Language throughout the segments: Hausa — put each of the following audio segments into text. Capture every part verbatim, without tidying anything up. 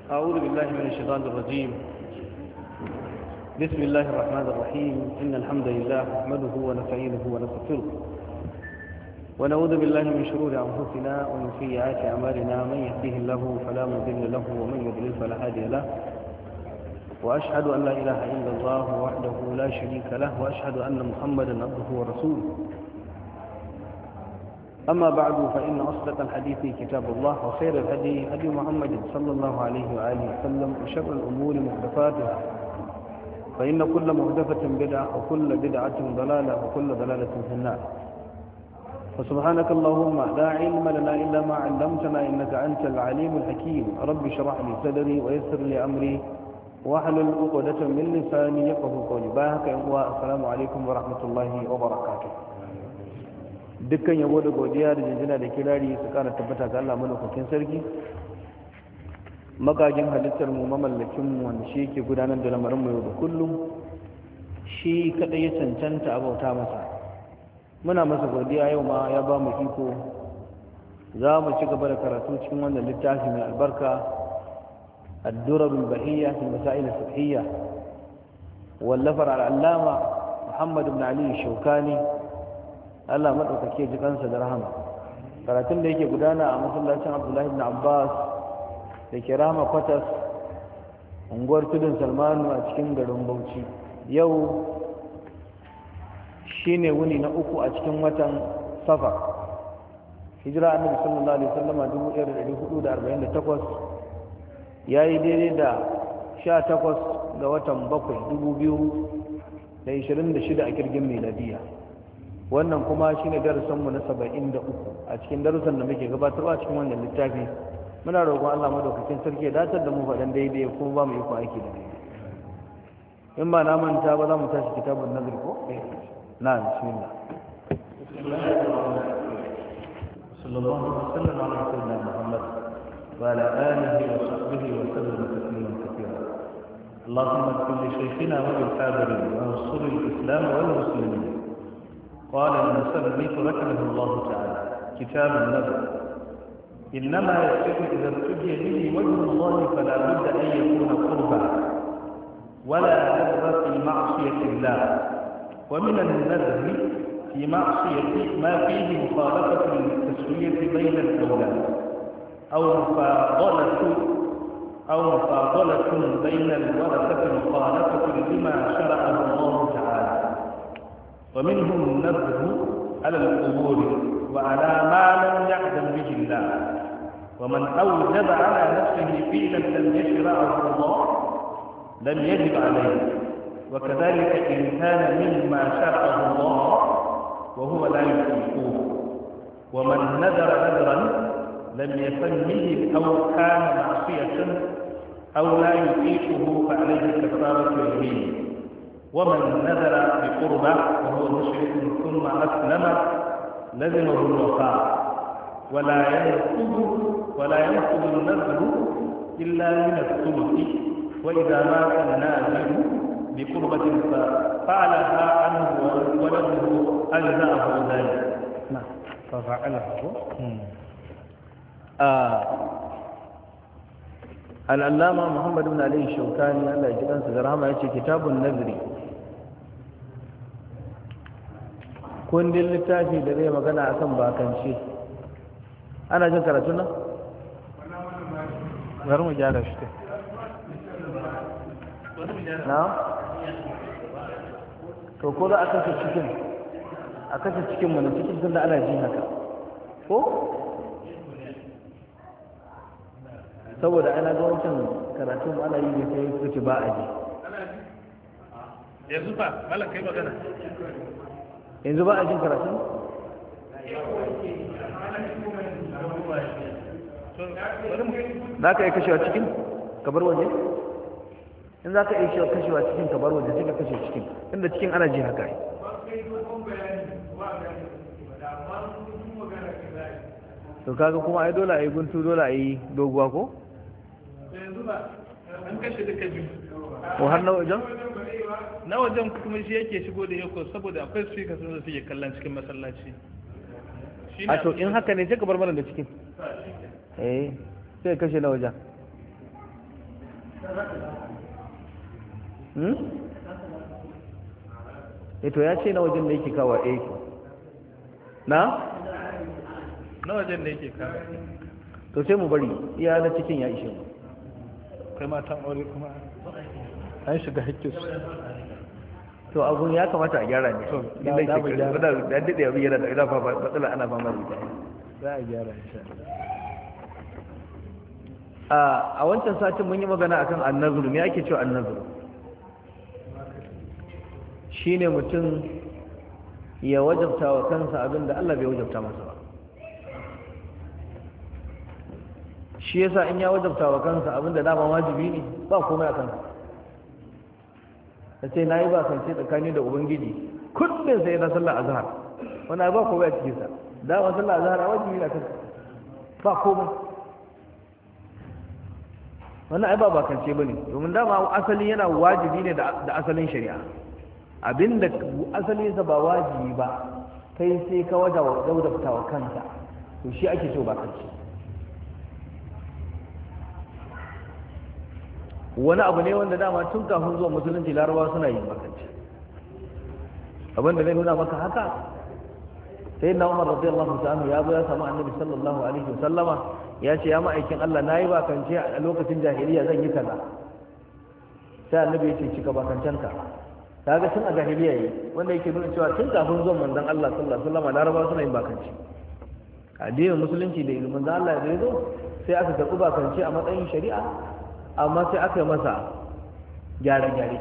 أعوذ بالله من الشيطان الرجيم. بسم الله الرحمن الرحيم. إن الحمد لله نحمده ونستعينه ونستغفره ونعوذ بالله من شرور أنفسنا ومن سيئات أعمالنا. من يهده الله فلا مضل له ومن يضلل فلا هادي له. وأشهد أن لا إله إلا الله وحده لا شريك له وأشهد أن محمدا عبده ورسوله. أما بعد فإن أصدق الحديث كتاب الله وخير الهدي هدي محمد صلى الله عليه وآله وسلم وشر الأمور محدثاتها فإن كل محدثة بدعة وكل بدعة ضلالة وكل ضلالة في النار. فسبحانك اللهم لا علم لنا إلا ما علمتنا إنك أنت العليم الحكيم. رب اشرح لي صدري ويسر لي أمري واحلل عقدة من لساني يفقهوا قولي. باهك السلام عليكم ورحمة الله وبركاته. dukkan yabo da godiya da jinjina da kirari su kara tabbata ga Allah madaukakin sarki, magajin halittar mu, mamallakin mu, wanda shi yake gudanar da lamarin mu yau da kullum. Shi kadai ya cancanta abauta masa. Muna masa godiya, yau ma ya ba mu iko za mu ci gaba da karatu cikin wannan littafi mai albarka, ad-durar al-bahiyya fi masail al-fiqhiyya, wallafar al-allama Muhammad ibn Ali Shawkani, Allah maɗaukake ji kansa da rahama. Karatun da yake gudana a masallacin Abdullahi ibn Abbas da ke Rahama Kwatas, unguwar Tudun Salmanu a cikin garin Bauchi. Yau shine wuni na uku a cikin watan Safar. Hijira Annabi sallallahu alaihi wasallam dubu ɗaya da ɗari hudu da arba'in da takwas, yayi daidai da sha takwas ga watan bakwai dubu biyu da ishirin da shida a kirgin miladiya. Wannan kuma shine darasinmu na saba'in da uku a cikin darussan da muke gabatarwa cikin wannan littafi. Muna roƙon Allah madaukakin sarki ya dace da mu faɗan daidai kuma ba mu yi aiki da daidai. In ba na manta ba za mu tashi kitabun nazar ko? Na bismillah. Sallallahu alaihi wasallam ala sayyidina Muhammad wa ala alihi wa sahbihi wa sallam tasliman kathira. اللهم اغفر لشيخنا وللحاضرين وانصر الاسلام والمسلمين. قال المصنف رحمه الله تعالى: كتاب النذر إنما يصح إذا ابتدي به وجه الله فلا بد أن يكون قربا ولا نذر في معصية الله. ومن النذر في معصية ما فيه مخالفة للتسوية بين الأولاد أو مفاضلة أو مفاضلة بين الورثة مخالفة لما شرعه الله تعالى. ومنهم النذر على القبور وعلى ما لم يعلم به الله. ومن أوجب على نفسه فعلا لم يشرعه الله لم يجب عليه. وكذلك إن كان مما شرعه الله وهو لا يطيقه. ومن نذر نذرا لم يسمه أو كان معصية أو لا يطيقه فعليه كفارة يمين. ومن نذر بقربة وهو مشرك ثم أسلم لزمه الوفاء ولا ينقض ولا ينقض النذر إلا من الثلث. وإذا مات الناذر بقربة ففعلها عنه ولده أجزأه ذلك. نعم ففعله. آه. العلامة محمد بن علي الشوكاني الله يجزاه الرحمة يأتي كتاب النذر. kundin littafi da zai magana a kan bakance. Ana jin karatun nan? bari mu gyara shi na? to ko za a kashe cikin a kashe cikin mana cikin tun da ana ji haka ko? saboda ana ga wancan karatun ana yi da sai suke ba a ji. yanzu ba malam kai magana yanzu ba a jin karatu? za ka yi kashewa cikin kabar waje? in za ka yi kashewa cikin kabar waje sai ka kashe cikin inda cikin ana ji haka. to kaga kuma ai dole a yi guntu dole a yi doguwa ko? yanzu ba an kashe duka biyu ko har na wajen? na wajen kuma shi yake shigo da yako saboda akwai speaker sun da suke kallon cikin masallaci. a to in haka ne sai ka bar mana da cikin eh sai kashe na wajen hmm? eto ya ce na wajen da yake kawo aiki na? na wajen da yake kawo to sai mu bari iya na cikin ya ishe mu kai matan aure kuma an shiga hakkinsu to abun ya kamata a gyara ne To, da da- da mu gyara. da daɗe abin yana da ina fa matsala ana fama da ita za a gyara insha a a wancan satin mun yi magana akan annazuru me ake cewa annazuru shine mutum ya wajabta wa kansa abin da Allah bai wajabta masa ba shi yasa in ya wajabta wa kansa abin da dama wajibi ne ba komai a kansa ta ce na yi ba kance tsakani da ubangiji kullum sai na sallar azhar wani ba komai a cikinsa dama sallar azhar a wajibi na kansa ba komai wannan ai ba bakance bane domin dama asali yana wajibi ne da asalin shari'a abinda asalin sa ba wajibi ba kai sai ka waja wa daudafta wa kanka to shi ake so bakance wani abu ne wanda dama tun kafin zuwa musulunci larabawa suna yin bakance abinda zai nuna maka haka sai na umar radiyallahu ta'ala ya zo ya samu annabi sallallahu alaihi wasallama ya ce ya ma'aikin Allah nayi bakance a lokacin jahiliya zan yi kaza sai annabi ya ce cika bakancenka kaga tun a jahiliya yi wanda yake nuna cewa tun kafin zuwan manzon Allah sallallahu alaihi wasallama larabawa suna yin bakance addinin musulunci da ilimin da Allah ya zo sai aka karɓi bakance a matsayin shari'a amma sai aka yi masa gyare-gyare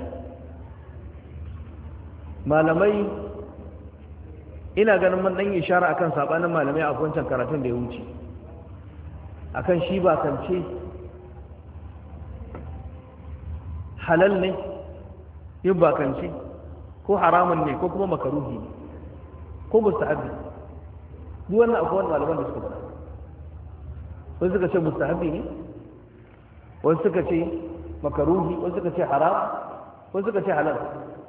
malamai ina ganin man dan ishara akan sabanin malamai a wancan karatun da ya wuce akan shi ba kance halal ne yin ba kance ko haramun ne ko kuma makaruhi ne ko mustahabi duk wannan akwai wani malaman da suka faɗa wasu suka ce mustahabi ne wasu suka ce makaruhi wasu suka ce haram wasu suka ce halal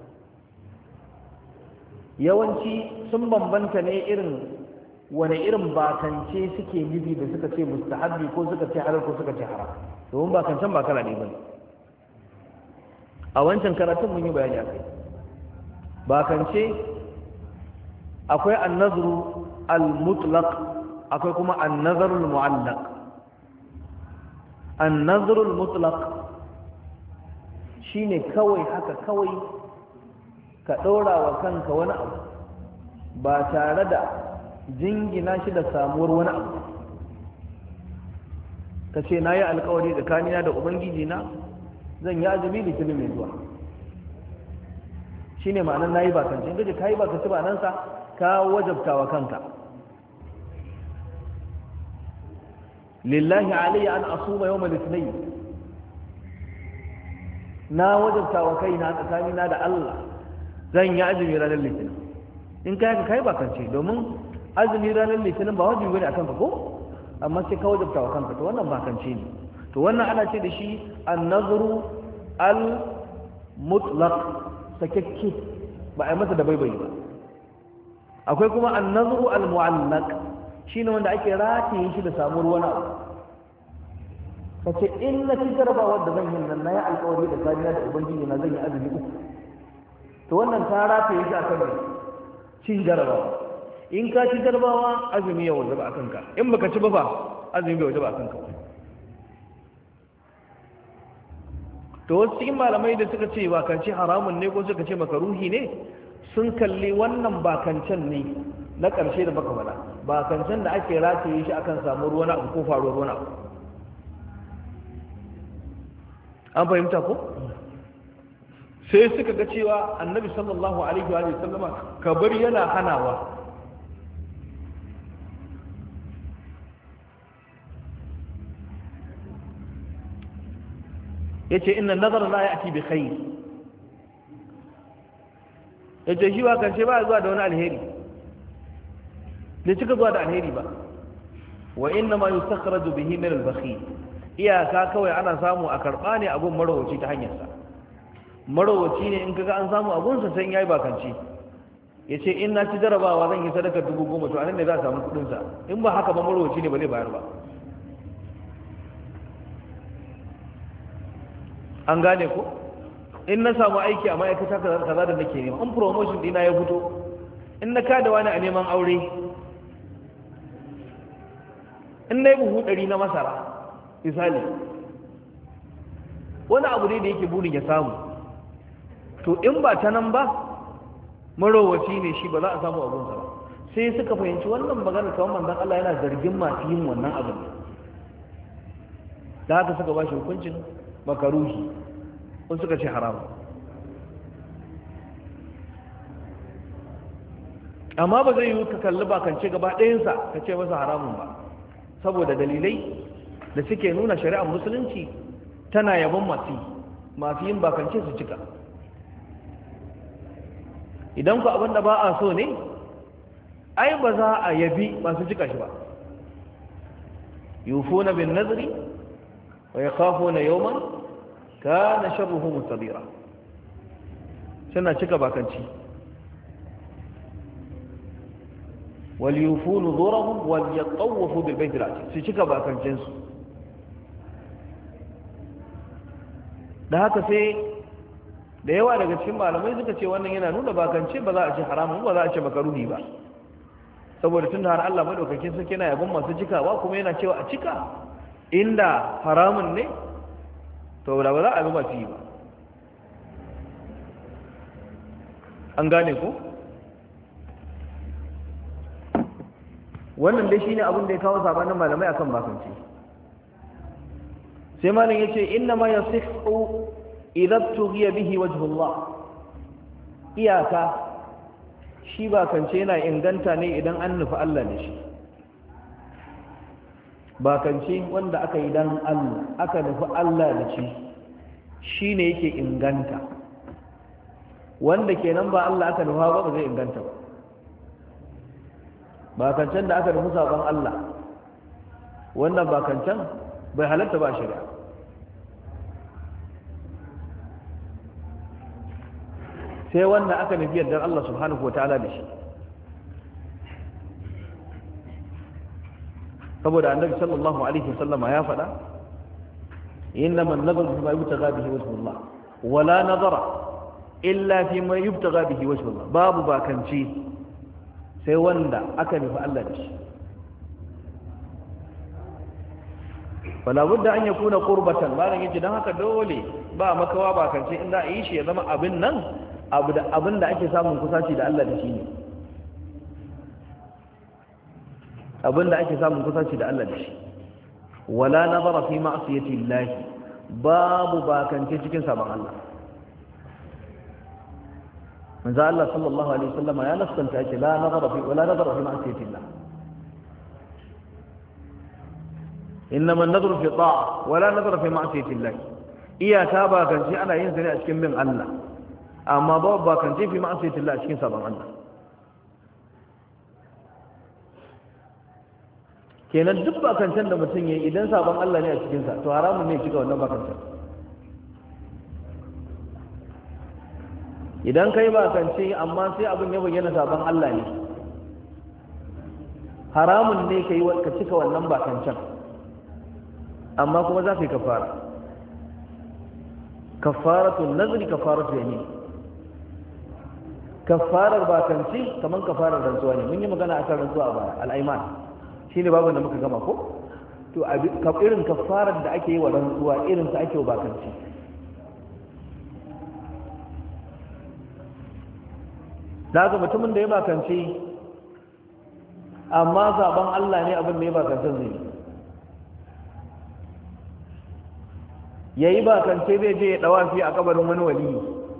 yawanci sun bambanta ne irin wane irin bakance suke nufi da suka ce mustahabbi ko suka ce halal ko suka ce haram domin bakancen ba kala ne bane a wancan karatun mun yi bayani a kai bakance akwai annazru al-mutlaq akwai kuma annazru al-mu'allaq annazru al-mutlaq shine kawai haka kawai ka ɗora wa kanka wani abu ba tare da jingina shi da samuwar wani abu ka ce na yi alkawari tsakanina da ubangiji na zan yi azumi litinin mai zuwa shi ne ma'anar na yi bakancin gaji ka yi bakanci ba nan sa ka wajabta wa kanka lillahi alayya an asuma yawma litinin na wajabta wa kaina tsakanina da Allah zan yi azumi ranar litinin in ka yaka kai bakance domin azumi ranar litinin ba wajibi bane akan ka ko amma sai ka wajabta wa kanka to wannan bakance ne to wannan ana ce da shi an-nazru al-mutlaq sakakke ba a yi masa da baibayi ba akwai kuma an-nazru al-mu'allaq shine wanda ake rataye shi da samuwar wani abu kace in na ci jarabawar da zan yi nan na yi alƙawari da kariya da ubangiji na zan yi azumi uku to wannan ta rataye shi akan cin jarabawa in ka ci jarabawa azumi ya wajaba akan ka in baka ci ba fa azumi bai wajaba akan ka to wasu cikin malamai da suka ce bakanci haramun ne ko suka ce makaruhi ne sun kalli wannan bakancen ne na ƙarshe da baka faɗa bakancen da ake rataye shi akan samu ruwan abu ko faruwar ruwan abu an fahimta ko sai suka ga cewa annabi sallallahu alaihi wa sallama kabar yana hanawa yace inna nazara la ya'ti bi khair yace shi ba kan ce ba zuwa da wani alheri bai cika zuwa da alheri ba wa inna ma yustakhraju bihi min al-bakhil iyaka kawai ana samu a karba ne abun marawaci ta hanyar sa marawaci ne in kaga an samu abun sa sai yayi bakanci yace in na ci jarabawa zan yi sadaka dubu goma to anan ne za a samu kudin sa in ba haka ba marawaci ne ba zai bayar ba an gane ko in na samu aiki a ma'aikata kaza da nake nema in promotion dina ya fito in na kada wani a neman aure in na yi buhu ɗari na masara misali wani abu ne da yake burin ya samu to in ba ta nan ba marowaci ne shi ba za a samu abunsa ba sai suka fahimci wannan magana kawai manzon Allah yana zargin masu yin wannan abin da haka suka ba shi hukuncin makaruhi kun suka ce haram amma ba zai yi ka kalli bakance gaba ɗayansa ka ce masa haramun ba saboda dalilai da suke nuna shari'ar musulunci tana yabon masu masu yin bakance su cika idan ku abin da ba a so ne ai ba za a yabi masu cika shi ba yufuna bin nazri wa yakhafuna yawman kana sharruhu mustatira suna cika bakanci wal yufu nuzurahum wal yatawafu bil bayt al atiq su cika bakancin su da haka sai da yawa daga cikin malamai suka ce wannan yana nuna bakance ba za a ce haramun ba za a ce makaruhi ba saboda tun da har Allah madaukakin sarki yana yabon masu cikawa kuma yana cewa a cika inda haramun ne to da ba za a bi masu yi ba an gane ku wannan dai shine abin da ya kawo sabanin malamai akan bakance sai malam yace inna ma yasihhu idza tughiya bihi wajhullah iyaka shi bakance yana inganta ne idan an nufi Allah ne shi bakance wanda aka yi dan Allah aka nufi Allah da shi shine yake inganta wanda kenan ba Allah aka nufa ba ba zai inganta ba bakancen da aka nufi sabon Allah wannan bakancen bai halatta ba shari'a sai wanda aka nufi yardar Allah subhanahu wa ta'ala da shi saboda annabi sallallahu alaihi wasallama ya faɗa inna man nazara fi ma yubtaga bihi wajhu Allah wala nazara illa fi ma yubtaga bihi wajhu Allah babu bakanci sai wanda aka nufi Allah da shi wala budda an yakuna qurbatan malan yace dan haka dole ba makawa bakanci in za a yi shi ya zama abin nan abu da abin da ake samun kusaci da Allah da shi ne abin da ake samun kusaci da Allah da shi wala nazara fi ma'siyati Allah babu bakance cikin sabon Allah manzo Allah sallallahu alaihi wasallam ya nasanta yake la nazara fi wala nazara fi ma'siyati Allah innama an-nadru fi ta'a wala nazara fi ma'siyati Allah iyaka bakance ana yin sa ne a cikin bin Allah amma babu bakance fi ma'siyati Allah cikin sabon Allah kenan duk bakancen da mutum yayi idan sabon Allah ne a cikin sa to haramun ne cika wannan bakancen idan kai bakance amma sai abin ya bayyana sabon Allah ne haramun ne kai ka cika wannan bakancen amma kuma za ka yi kafara kafaratun nazri kafaratu yamin kafarar bakanci kaman kafarar rantsuwa ne mun yi magana akan rantsuwa a baya al-ayman shine babin da muka gama ko to irin kafarar da ake yi wa rantsuwa irin ta ake wa bakanci daga mutumin da ya bakanci amma zaben Allah ne abin da ya bakancin zai yayi bakance zai je ya dawafi a kabarin wani waliyi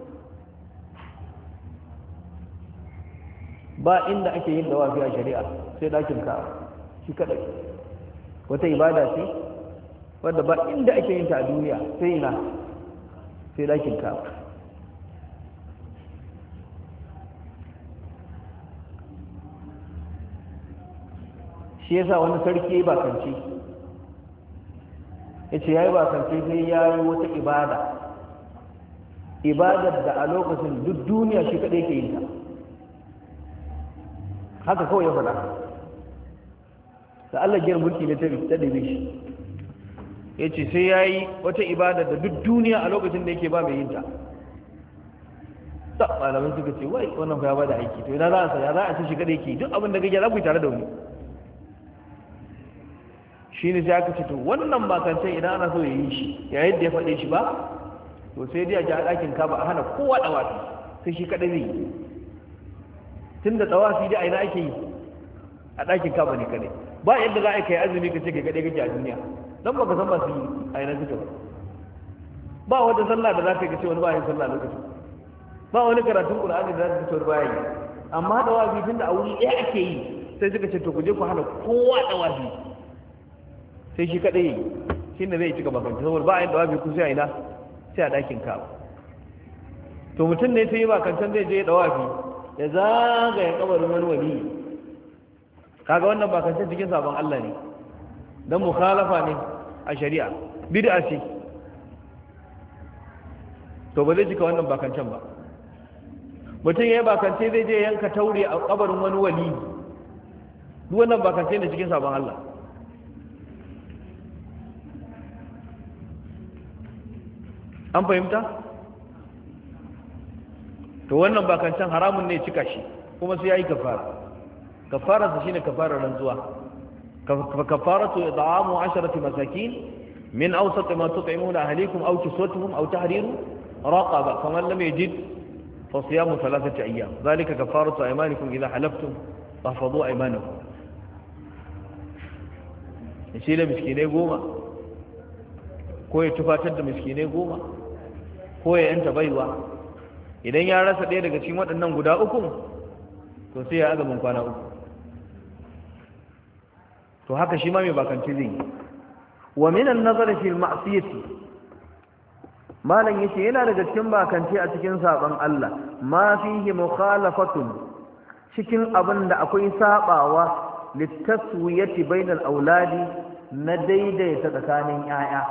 ba inda ake yin dawafi a shari'a sai dakin ka shi kadai wata ibada ce wadda ba inda ake yin ta a duniya sai ina sai dakin ka shi yasa wani sarki ba kanci yace yayi ba kanci sai yayi wata ibada ibadar da a lokacin duk duniya shi kadai ke yin ta haka kawai ya faɗa da Allah giyar mulki ne ta dabe shi yace sai yayi wata ibada da duk duniya a lokacin da yake ba mai yin ta ta malamin suka ce wai wannan fa ya bada aiki to idan za a sa ya za a ci shi kada yake duk abin da kake za ku yi tare da wani shine sai aka ce to wannan bakantan idan ana so ya yi shi yayin da ya faɗe shi ba to sai dai a ji a ɗakin kaba a hana kowa ɗawafi sai shi kaɗai zai yi tun da ɗawafi dai a ina ake yi a ɗakin kaba ne kaɗai ba yadda za a kai azumi ka ce ka kaɗai kake a duniya don ba ka san masu yi a ina suka ba ba wata sallah da za ka yi ka ce wani ba yin sallah lokacin ba wani karatun ƙur'ani da za ka ce wani ba yi amma ɗawafi tun da a wuri ɗaya ake yi sai suka ce to ku je ku hana kowa ɗawafi sai shi kaɗai yi shi ne zai cika bakanci saboda ba a yin ɗawafi ku sai a ina sai a ɗakin kawo to mutum ne sai yi bakancan zai je ya ɗawafi ya zagaya kabarin wani wali kaga wannan bakancan cikin sabon Allah ne don mukhalafa ne a shari'a bid'a ce to ba zai cika wannan bakancan ba mutum ya yi bakance zai je yanka taure a kabarin wani wali duk wannan bakance ne cikin sabon Allah an fahimta to wannan bakancan haramun ne cika shi kuma sai yayi kafara kafara sa shine kafarar rantsuwa kafaratu id'amu asharati masakin min awsat ma tut'imuna ahlikum aw kiswatuhum aw tahriru raqaba faman lam yajid fa siyamu thalathati ayyam dhalika kafaratu aymanikum idha halaftum fahfazu aymanakum shi da miskinai goma ko ya tufatar da miskinai goma ko ya yanta baiwa idan ya rasa ɗaya daga cikin waɗannan guda uku to sai ya azumin kwana uku to haka shi ma mai bakanci zai yi wa minan nazari fil ma'siyati malan yace yana daga cikin bakanci a cikin saban Allah ma fihi mukhalafatun cikin abin da akwai sabawa litaswiyati bainal auladi na daidaita tsakanin 'ya'ya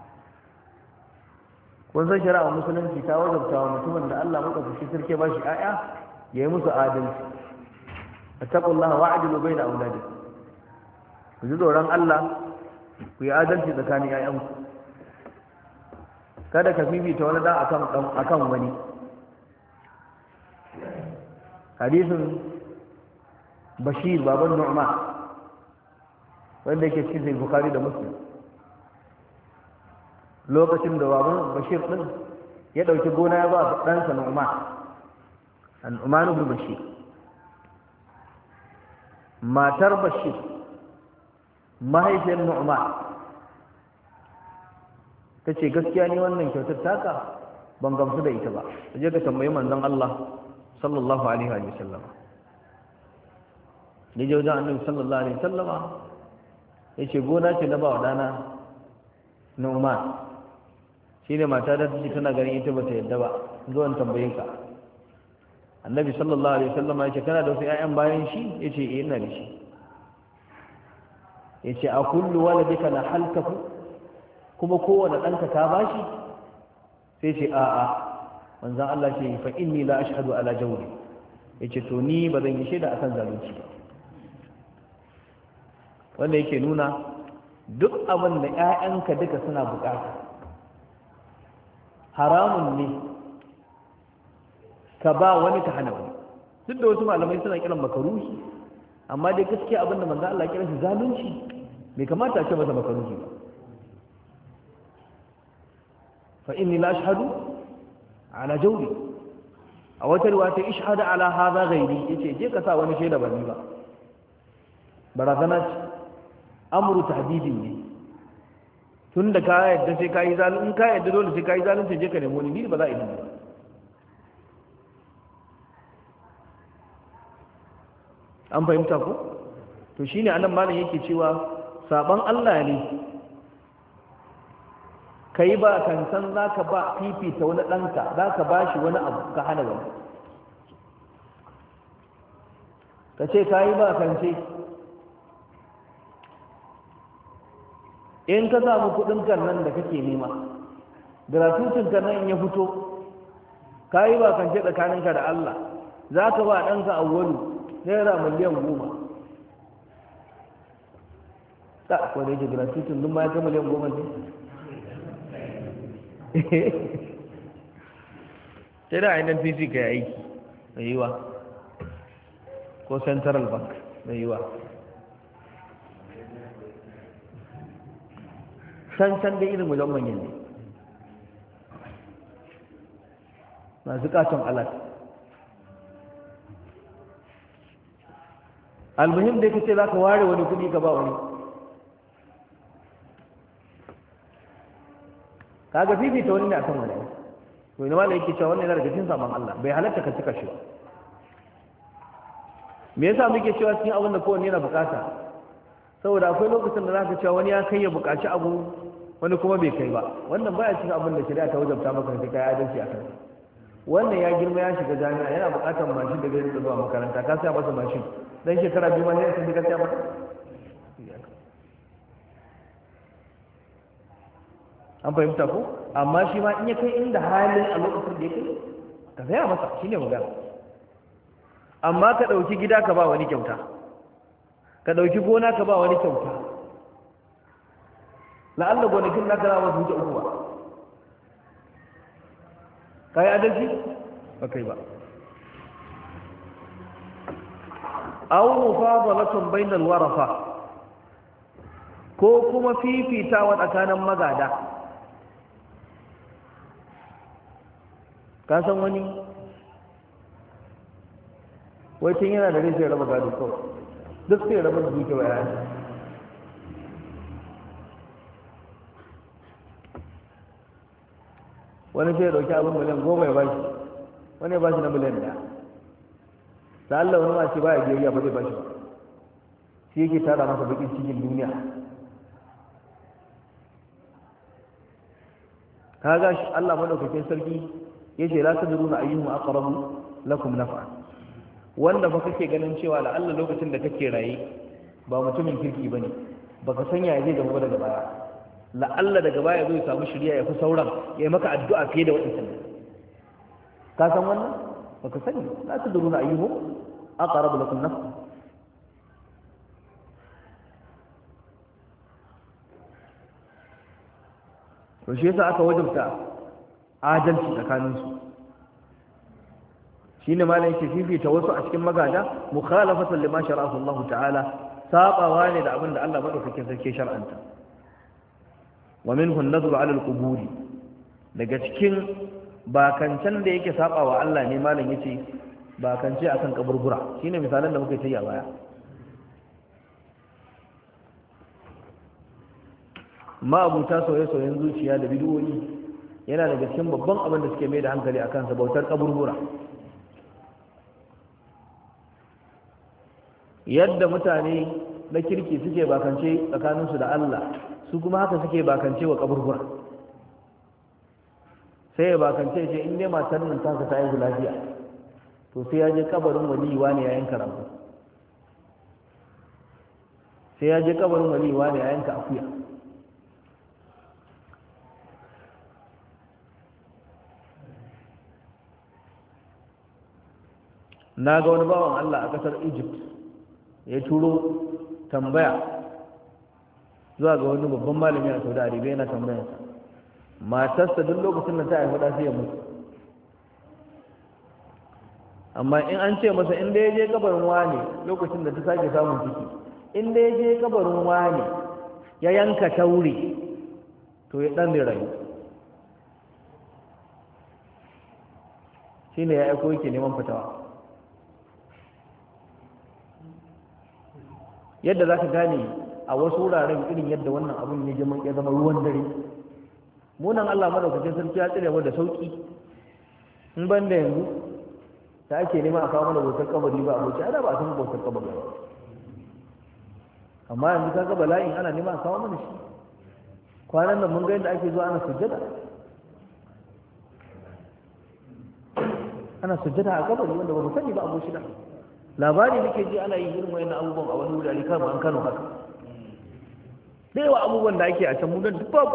kun san shari'a musulunci ta wajabta wa mutumin da Allah madaukakin sarki ba shi ƴaƴa yayi musu adalci attaqullaha wa'dilu baina auladikum ku ji tsoron Allah ku yi adalci tsakanin ƴaƴanku kada ka fifita wani da akan akan wani hadisin Bashir baban Nu'man wanda yake cikin Bukhari da Muslim lokacin da baban Bashir din ya dauki gona ya ba ɗansa Nu'man an Nu'man ibn Bashir matar Bashir mahaifiyar Nu'man tace gaskiya ne wannan kyautar taka ban gamsu da ita ba je ka tambayi manzon Allah sallallahu alaihi wa sallam ne je wajen Annabi sallallahu alaihi wa sallama yace gona ce na ba wa dana Nu'man shi ne mata da take tana ganin ita bata yadda ba zo in tambaye ka Annabi sallallahu alaihi wasallam ya ce kana da wasu ƴaƴan bayan shi yace eh ina da shi yace a kullu waladika la halkafu kuma kowanne danka ka bashi sai ce a a manzon Allah ce fa inni la ashhadu ala jawri yace to ni ba zan yi shaida akan zalunci ba wanda yake nuna duk abin da ƴaƴanka duka suna bukata haramun ne ka ba wani ka hana wani duk da wasu malamai suna kiran makaruhi amma dai gaskiya abinda manzo Allah kiran shi zalunci bai kamata a ce masa makaruhi ba fa inni la ashhadu ala jawri a wata riwaya ta ishhadu ala hadha ghairi yace je ka sa wani shaida ba ni ba barazana ce amru tahdidin ne tun da ka yadda sai ka yi zalunci in ka yadda dole sai ka yi zalunci je ka nemo ni ba za a yi ba an fahimta ko to shine anan malam yake cewa saban Allah ne kai ba kan san zaka ba fifita wani danka zaka bashi wani abu ka hana wani ka ce kai ba kan ce in ka samu kudin kan nan da kake nema gratuitin kan nan ya fito kai ba kan ce tsakaninka da Allah zaka ba danka awwalu naira miliyan goma ta ko da yake gratuity dun ma ya kai miliyan goma ne sai da ainihin N P C ka yi aiki mai yiwa ko Central Bank mai yiwa can can da irin wajen manyan ne masu katon alat almuhim da kace za ka ware wani kudi ka ba wani kaga fifita wani ne akan wani to ina malai yake cewa wannan yana daga cikin saman Allah bai halatta ka cika shi ba me yasa muke cewa cikin abin da kowanne yana bukata saboda akwai lokacin da zaka cewa wani ya kai ya bukaci abu wani kuma bai kai ba wannan baya cikin abin da shari'a ta wajabta maka sai kai adalci a kansa wannan ya girma ya shiga jami'a yana bukatar mashin da zai zuwa makaranta ka saya masa mashin dan shekara biyu ma sai ka saya masa an fahimta ko amma shi ma in ya kai inda halin a lokacin da ya kai ka saya masa shine magana amma ka dauki gida ka ba wani kyauta ka dauki gona ka ba wani kyauta la'alla gonakin naka za su wuce uku ba kai adalci ba kai ba aw mufadalatun bainal warafa ko kuma fifitawa tsakanin magada ka san wani wai tun yana da rai sai raba gado kawai duk sai raba da duke wa yayan wani sai ya dauki abin miliyan goma ya bashi wani ya bashi na miliyan daya da Allah wani ma ce ba ya biyayya ba zai bashi ba shi yake tara masa bakin cikin duniya kaga shi Allah madaukakin sarki yace la tadruna ayyuhum aqrabu lakum naf'a wanda fa kake ganin cewa la Allah lokacin da kake raye ba mutumin kirki bane baka sanya zai gaba daga baya la Allah daga baya zai samu shiriya ya fi sauran ya yi maka addu'a fiye da wadannan ka san wannan baka sani la tadruna ayyuhum aqrabu lakum naf'a to shi yasa aka wajabta adalci tsakaninsu shi ne malayin ke fifita wasu a cikin magada mukhalafatan lima shara'ahu Allah ta'ala sabawa ne da abin da Allah madaukakin sarki shar'anta wa minhu an-nadru 'ala al-qubur daga cikin bakancan da yake sabawa Allah ne malayin yace bakance akan kaburbura shine misalan da muka yi a baya ma abuta soyayyen zuciya da bid'o'i yana daga cikin babban abin da suke mai da hankali a kansa bautar kaburbura yadda mutane na kirki suke bakance tsakaninsu da Allah su kuma haka suke bakance wa kaburbura sai ya bakance ce in dai matar nan taka ta yi lafiya to sai ya je kabarin waliwa ne ya yanka rago sai ya je kabarin waliwa ne ya yanka akuya na ga wani bawan Allah a ƙasar Egypt ya turo tambaya zuwa ga wani babban malami a Saudi Arabia yana tambayarsa matarsa duk lokacin da ta haifa da sai ya mutu amma in an ce masa inda ya je kabarin wani lokacin da ta sake samun ciki inda ya je kabarin wani ya yanka taure to ya dan da rayu shine ya aiko yake neman fitawa yadda za ka gane a wasu wuraren irin yadda wannan abin ya zama ruwan dare munan Allah madaukakin sarki ya tsire da sauki in ban da yanzu ta ake nema a kawo mana bautar kabari ba aboki ana ba a san bautar kabari ba amma yanzu ka ga bala'in ana nema a kawo mana shi kwanan nan mun ga yadda ake zuwa ana sujjada ana sujjada a kabari wanda ba mu sani ba aboki da labari nake ji ana yi irin wayannan abubuwan a wani wurare kama an Kano haka da yawa abubuwan da ake a can mudan duk babu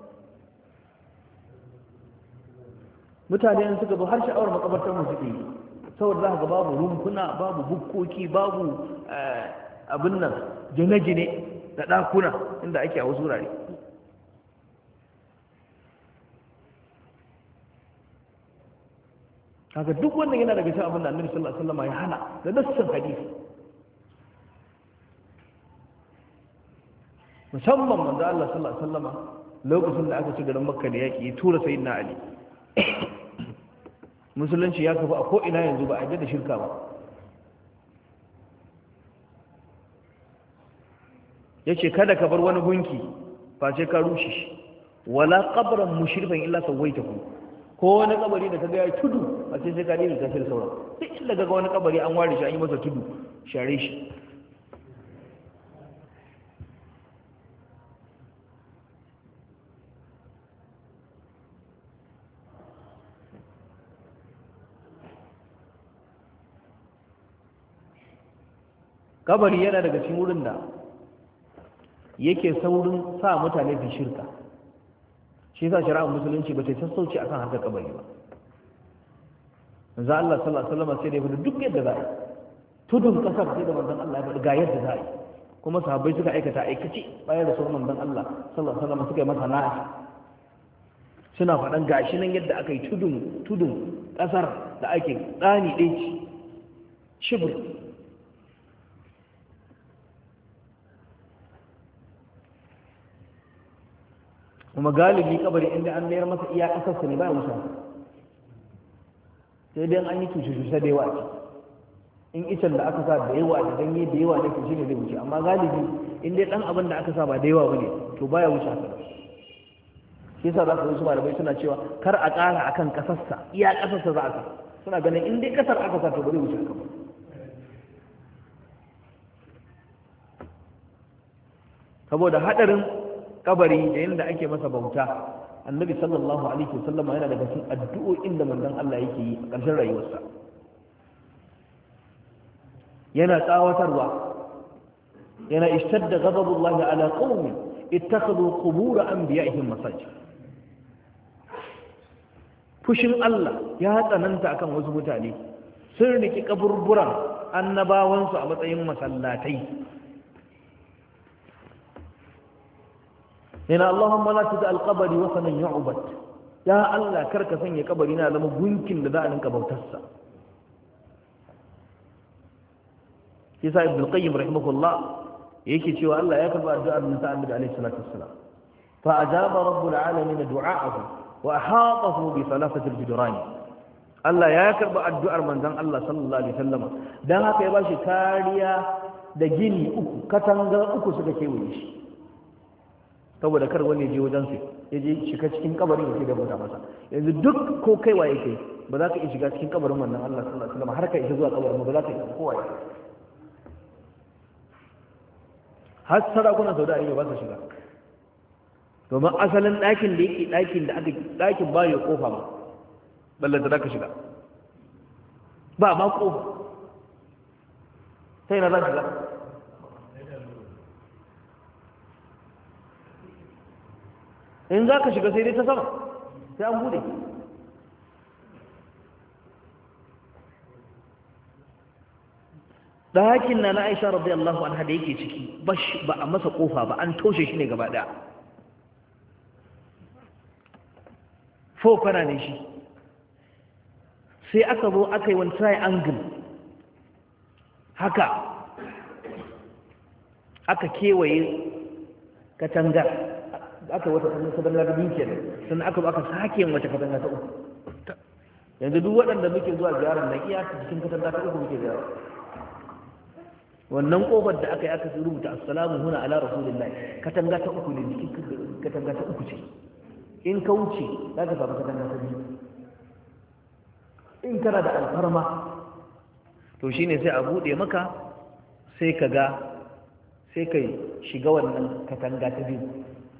mutane in suka zo har sha'awar makabartar mu suke yi saboda za ka ga babu rumfuna babu bukkoki babu abin nan gine-gine da ɗakuna inda ake a wasu wurare. kaga duk wannan yana daga cikin abin da Annabi sallallahu alaihi wasallam ya hana da nassin hadisi. musamman manzo Allah sallallahu alaihi wasallam lokacin da aka ci garin Makka da yaki ya tura sayyidina Ali. musulunci ya kafa a ko ina yanzu ba a yadda da shirka ba. yace kada ka bar wani gunki face ka rushe shi, wala qabran mushrifan illa sawaitahu, ko wani kabari da kaga ya tudu a sai sai ka dai ka sai sauran. duk inda kaga wani kabari an ware shi an yi masa tudu, share shi. kabari yana daga cikin wurin da yake saurin sa mutane su shirka. shi yasa shari'ar musulunci ba ta sassauci akan harkar kabari ba. manzo Allah sallallahu alaihi wasallam sai da ya duk yadda za a yi tudun kasar sai da manzon Allah ya faɗi ga yadda za a yi, kuma sahabbai suka aikata aikace bayan da sauran manzon Allah sallallahu alaihi wasallam suka yi masa na'a, suna faɗan gashi nan yadda aka yi tudun tudun kasar da ake tsani ɗaya shibir. kuma galibi kabari inda an mayar masa iya kasarsa ne ba wuta, sai dai an yi tushe-tushe da yawa ce. in icen da aka sa da yawa da ganye da yawa ne shi ne zai wuce, amma galibi in dai dan abin da aka sa ba da yawa bane to baya wuce haka. shi yasa za ka wasu malamai suna cewa kar a ƙara akan kasarsa, iya kasarsa za a sa. suna ganin in dai kasar aka sa to ba zai wuce haka ba. saboda hadarin kabari da yadda ake masa bauta, annabi sallallahu alaihi wasallam yana daga cikin addu'o'in da manzon Allah yake yi a ƙarshen rayuwarsa. yana tsawatarwa, yana ishtadda ghadabullahi ala qaumin ittakhadhu qubur anbiya'ihim masajid. fushin Allah ya tsananta akan wasu mutane sun riki kaburburan annabawansu a matsayin masallatai. yana Allahumma la tuj'al qabri wasanan yu'bad, ya Allah karka sanya kabari na zama gunkin da za a rinka bautarsa. yasa ibn qayyim rahimahullah yake cewa Allah ya karba addu'ar Musa annabi alaihi salatu wassalam, fa ajaba rabbul alamin du'aahu wa ahatahu bi thalathati al-judran. Allah ya karba addu'ar manzon Allah sallallahu alaihi wasallam, dan haka ya bashi kariya da gini uku, katanga uku suka kewaye shi, saboda kar wani je wajen sai ya je shiga cikin kabarin yake da bauta masa. yanzu duk ko kaiwa yake ba za ka iya shiga cikin kabarin wannan Allah sallallahu alaihi wasallam har ka isa zuwa kabarin ba za ka iya kowa ya har sarakunan Saudi Arabia ba su shiga, domin asalin ɗakin da yake ɗakin da aka ɗakin ba ya kofa ba balle da ka shiga ba ma kofa sai na za ka shiga. in za ka shiga sai dai ta sama, sai an bude. ɗakin na na Aisha radiyallahu anha da yake ciki ba a masa kofa ba, an toshe shi ne gaba ɗaya. fofana ne shi, sai aka zo aka yi wani triangle haka aka kewaye katangar, aka wata katanga ta biyu kenan, sannan aka aka sake yin wata katanga ta uku. yanzu duk waɗanda muke zuwa ziyarar nan iya cikin katanga ta uku muke ziyara. wannan kofar da aka yi aka rubuta assalamu huna ala rasulillahi, katanga ta uku ne, cikin katanga ta uku ce. in ka wuce za ka samu katanga ta biyu. in kana da alfarma to shine sai a buɗe maka, sai ka ga sai ka shiga wannan katanga ta biyu.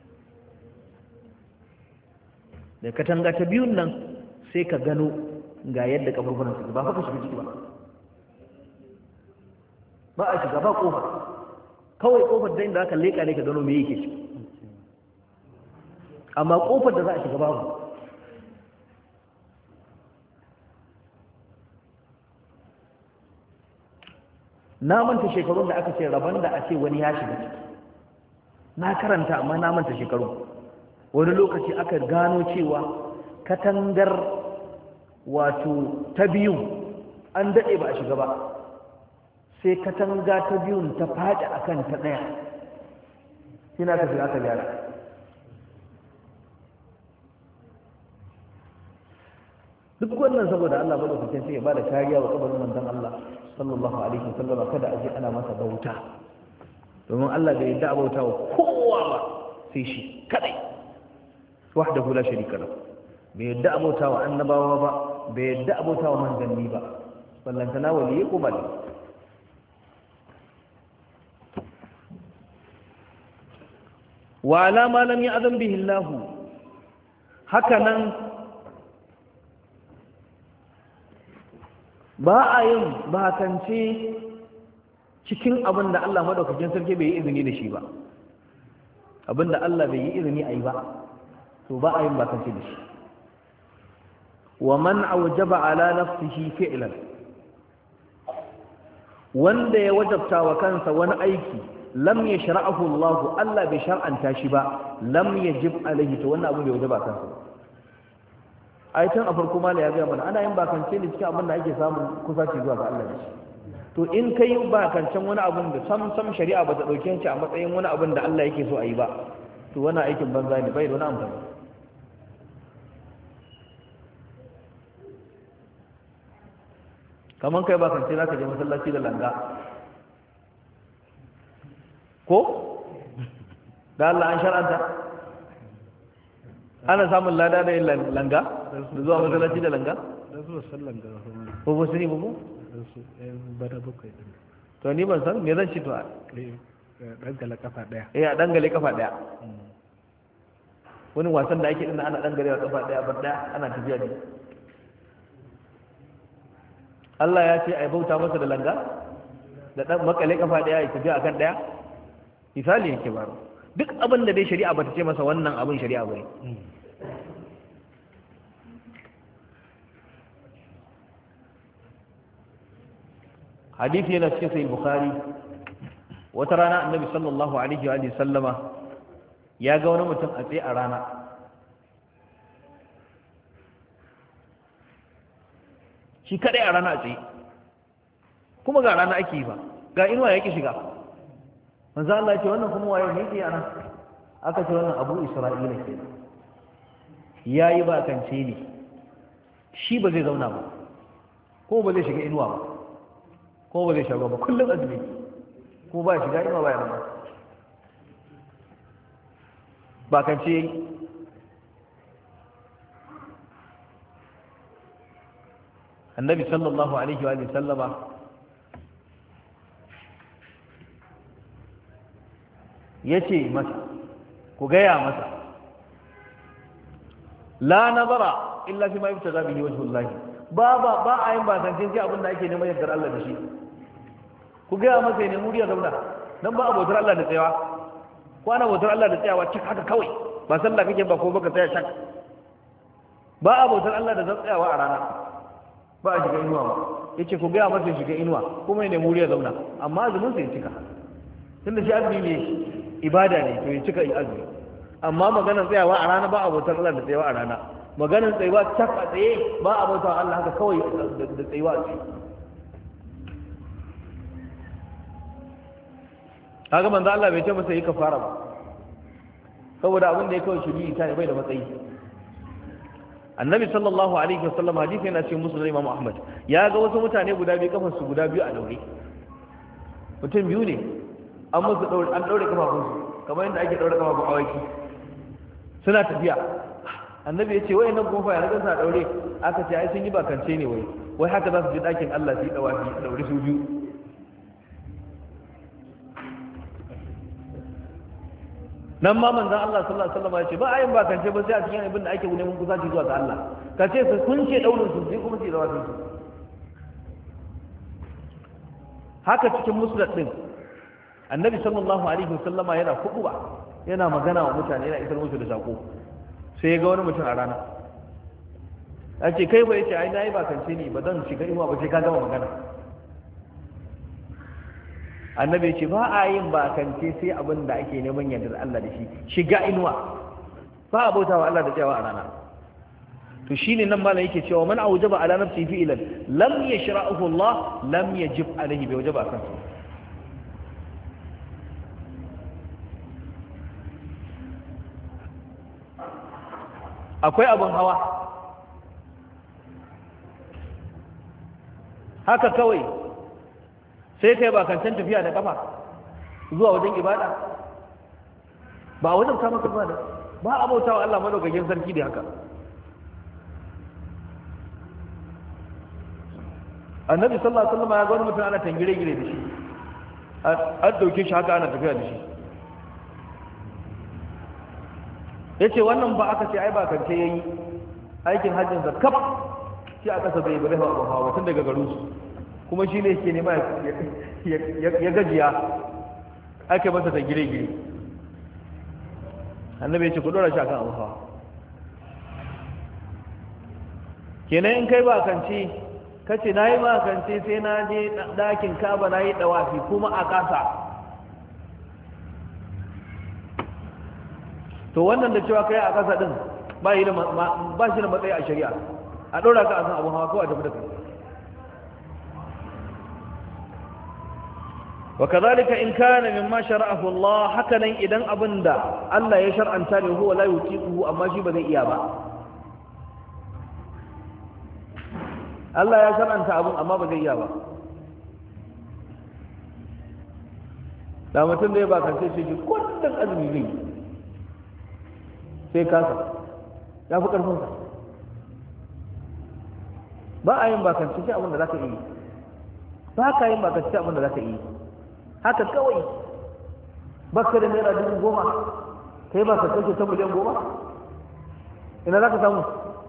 da katanga ta biyun nan sai ka gano ga yadda kaburburan su ba fa ka shiga ciki ba ba a shiga ba kofar, kawai kofar da inda aka leƙa ne ka gano me yake ciki, amma kofar da za a shiga babu. na manta shekarun da aka ce rabon da a ce wani ya shiga ciki na karanta amma na manta shekaru. Wani lokaci aka gano cewa katangar wato ta biyu an daɗe ba a shiga ba, sai katanga ta biyun ta faɗi akan ta ɗaya, sai na tafi aka gyara. Duk wannan saboda Allah bada kuke sai ya bada kariya wa kabarin manzon Allah sallallahu alaihi wasallam, kada a je ana masa bauta, domin Allah bai yarda bauta wa kowa ba sai shi kadai wahdahu la sharika lahu. Bai yarda bauta wa annabawa ba, bai yarda bauta wa manzanni ba, ballantana waliyi ko bali. Wa ala ma lam ya'zam bihi Allah, haka nan ba a yin bakance cikin abin da Allah madaukakin sarki bai yi izini da shi ba. Abin da Allah bai yi izini a yi ba, to ba a yin bakance da shi. Wa man aujaba ala nafsihi fi'lan, wanda ya wajabta wa kansa wani aiki lam yashra'ahu Allah, Allah bai shar'anta shi ba, lam yajib alaihi, to wannan abin bai wajaba kansa ba. Aitan a farko mala ya gaya mana ana yin bakance ne cikin abin da ake samun kusaci zuwa ga Allah da shi. To in kai bakancen wani abin da sam sam shari'a ba ta dauke shi a matsayin wani abin da Allah yake so a yi ba, to wannan aikin banza ne, bai da wani amfani. Kaman kai bakance zaka je masallaci da langa ko da Allah an shar'anta ana samun lada da yin langa da zuwa masallaci da langa da zuwa sallan da ko ba su ne ba ko da su bada bakwai din. To ni ban san me zan ci to a dangale kafa daya. eh a dangale kafa daya. Wani wasan da ake din ana dangale kafa daya bar daya ana tafiya ne. Allah ya ce ai bauta masa da langa da dan makale kafa daya ya tafiya akan daya. Misali yake baro. Duk abin da dai shari'a bata ce masa wannan abin shari'a bane. Hadisi yana cikin sahih Bukhari, wata rana Annabi sallallahu alaihi wa sallama ya ga wani mutum a tsaye a rana. Shi kadai a rana a tsaye, kuma ga rana ake yi ba, ga inuwa yake shiga. Manzo Allah ya ce wannan kuma waye ne yake ana? Aka ce wannan Abu Isra'ila ke. Yayi ba kance ne. Shi ba zai zauna ba. Ko ba zai shiga inuwa ba. Ko ba zai shiga ba kullum azumi. Ko ba shiga inuwa ba ya rana. Ba kance Annabi sallallahu alaihi wa sallama ya ce masa, ku gaya masa, la nazara illa fi ma yubtaga bihi wajhullahi, ba ba ba a yin bakancin sai abin da ake neman yardar Allah da shi. Ku gaya masa ya nemi ya zauna, dan ba abotar Allah da tsayawa, ko ana abotar Allah da tsayawa cik haka kawai, ba sallah kake ba ko baka tsaya cak. Ba abotar Allah da tsayawa a rana, ba a shiga inuwa ba. Yace ku gaya masa ya shiga inuwa, kuma ya nemi ya zauna, amma azumin sa ya cika. Tunda shi azumi ne ibada ne, to ya cika azumi. Amma maganar tsayawa a rana ba abotar Allah da tsayawa a rana. Maganar tsayawa cak a tsaye ba abotar Allah haka kawai da tsayawa a tsaye. Haka manzo Allah bai ce masa yi kafara ba, saboda abin da ya kawai shiri ta ne bai da matsayi. Annabi sallallahu alaihi wasallam hadisi yana cikin Muslim Imam Ahmad, ya ga wasu mutane guda biyu kafar su guda biyu a daure. Mutum biyu ne an musu daure, an daure kafafun su kamar yadda ake daure kafafun awaki. Suna tafiya. Annabi ya ce wai nan kuma fa ya riga sa daure, aka ce ai sun yi bakance ne wai. Wai haka za su je dakin Allah su yi dawafi a daure su biyu. Nan ma manzon Allah sallallahu alaihi wasallam ya ce ba ayin bakance ba sai a cikin abin da ake neman kusaci zuwa ga Allah. Ka ce su kun ce daurin su sai kuma su da wasu. Haka cikin musnad din Annabi sallallahu alaihi wasallama yana kuduba, yana magana wa mutane, yana isar musu da sako. Sai ya ga wani mutum a rana. Ya ce kai ba yace ai nayi bakance ne ba zan shiga inuwa ba sai ka gama magana. annabi ce ba a yin bakance sai abin da ake neman yardar Allah da shi shiga inuwa ba a bautawa Allah da tsayawa a rana to shine nan malam yake cewa man aujaba ala nafsi fi'lan lam yashra'uhu Allah lam yajib alayhi bi wajaba kan akwai abin hawa haka kawai sai kai ba kancan tafiya da kafa zuwa wajen ibada ba wajen ta maka ibada ba a bautawa Allah madaukakin sarki da haka annabi sallallahu alaihi wasallam ya ga wani mutum ana tangire-gire da shi an dauke shi haka ana tafiya da shi yace wannan ba aka ce ai ba kance yayi aikin hajjin zakaf shi aka sa bai bari hawa hawa tun daga garin su kuma shi ne yake nema ya gajiya aka masa tangire-gire annabi ya ce ku dora shi akan abu hawa kenan in kai ba kance kace na yi makance sai na je ɗakin kaba na yi ɗawafi kuma a ƙasa to wannan da cewa kai a ƙasa ɗin ba shi da matsayi a shari'a a ɗora ka a san abu hawa kawai a tafi da kai wa kazalika in kana mimma shara'ahu Allah hakanan idan abinda Allah ya shar'anta ne huwa la yutiquhu amma shi ba zai iya ba Allah ya shar'anta abun amma ba zai iya ba da mutum da ya ba kance shi kullum azumi zai sai kasa ya fi karfinsa ba a yin bakance sai abin da za ka yi ba ka yin bakance sai abin da za ka yi haka kawai baka da naira dubu goma kai ba ka kashe ta miliyan goma ina za ka samu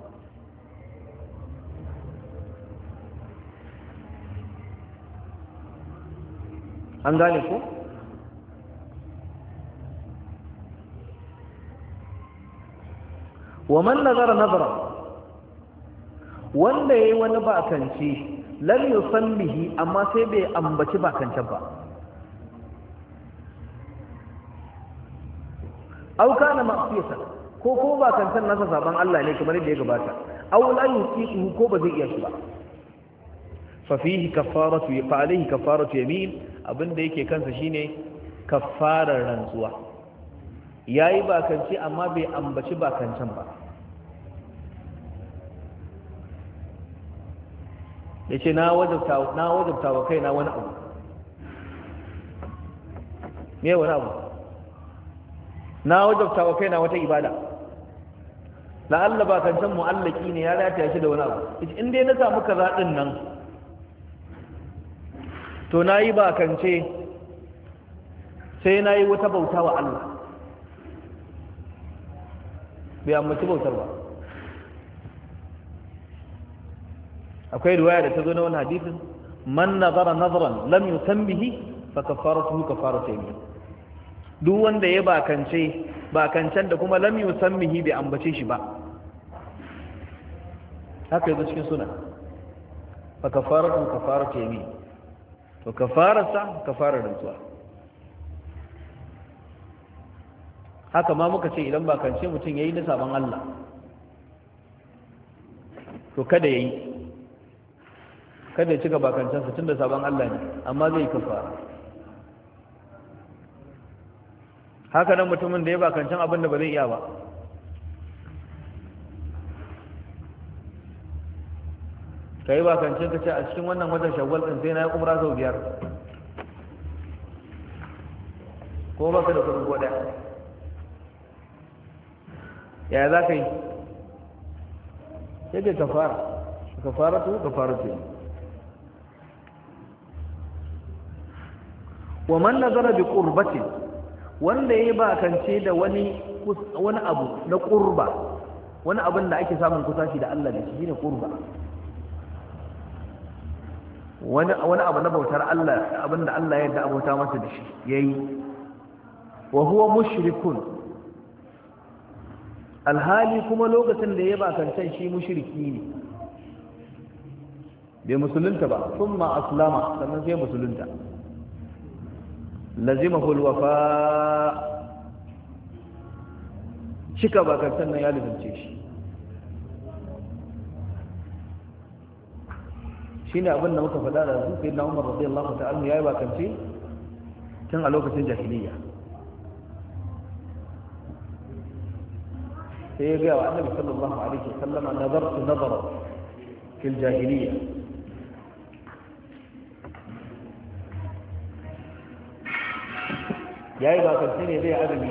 an gane ku wa man nazara nazara wanda yayi wani bakance lam yusammihi amma sai bai ambaci bakancen ba aw kana ma'siyata ko ko bakancen nasa saban Allah ne kamar yadda ya gabata aw la yuqitu ko ba zai iya shi ba fa fihi kafaratu fa alayhi kafaratu yamin abinda yake kansa shine kafarar rantsuwa yayi bakance amma bai ambaci bakancen ba yace na wajabta na wajabta wa kaina wani abu me wani abu na wajabta wa kaina wata ibada la Allah bakancan mu'allaki ne ya rata shi da wani abu in dai na samu kaza din nan to nayi bakance sai nayi wata bauta wa Allah bai amma bautar ba akwai riwaya da ta zo na wani hadisin man nazara nazaran lam yusammihi fa kafaratuhu kafaratu yamin duk wanda ya bakance bakancan da kuma lam yusammihi bai ambace shi ba haka yazo cikin suna fa kafaratuhu kafaratu yamin to kafararsa kafarar rantsuwa haka ma muka ce idan bakance mutum yayi na saban Allah to kada yayi kada ya cika bakancansa tun da sabon Allah ne amma zai kafara haka nan mutumin da ya bakancan abin da ba zai iya ba ka yi bakancin ka ce a cikin wannan watan shawwal ɗin sai na yi umra sau biyar ko ba ka da kudin goda yaya za ka yi sai ka kafara kafara to kafara ce wa man nazara bi qurbatin wanda yayi bakance da wani wani abu na qurba wani abin da ake samun kusaci da Allah da shi ne qurba wani wani abu na bautar Allah abin da Allah ya yarda abota masa da shi yayi wa huwa mushrikun alhali kuma lokacin da yayi bakancen shi mushriki ne bai musulunta ba thumma aslama sannan sai musulunta lazimahu alwafa cika bakancan nan ya lazimce shi shine abin da muka faɗa da su sai na Umar radiyallahu ta'ala yayi bakance tun a lokacin jahiliya sai ya ga wa Annabi sallallahu alaihi wasallam nazartu nazara fil jahiliya yayi bakance ne zai azumi